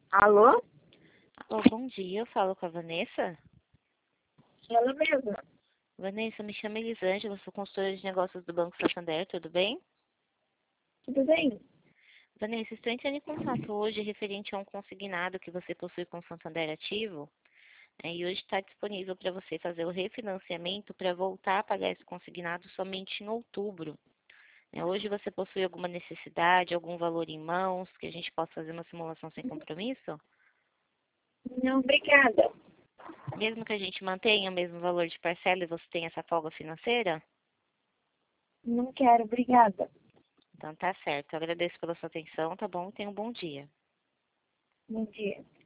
Alô? Alô, bom dia, eu falo com a Vanessa. Ela mesma. Vanessa, me chamo Elisângela, sou consultora de negócios do Banco Santander, tudo bem? Tudo bem? Vanessa, estou entrando em contato hoje referente a um consignado que você possui com o Santander ativo, e hoje está disponível para você fazer o refinanciamento para voltar a pagar esse consignado somente em outubro. Hoje você possui alguma necessidade, algum valor em mãos, que a gente possa fazer uma simulação sem compromisso? Não, obrigada. Mesmo que a gente mantenha o mesmo valor de parcela e você tenha essa folga financeira? Não quero, obrigada. Então tá certo. Eu agradeço pela sua atenção, tá bom? Tenha um bom dia. Bom dia.